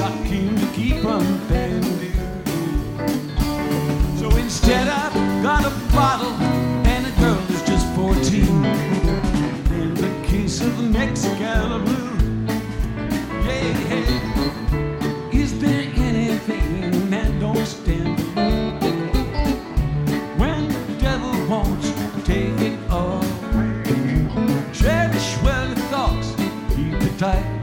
I came to keep from paying due. So instead I've got a bottle and a girl who's just 14 and a case of Mexicali Blue. Yeah, hey, is there anything that don't stand alone when the devil wants to take it all? Cherish well your thoughts, keep it tight.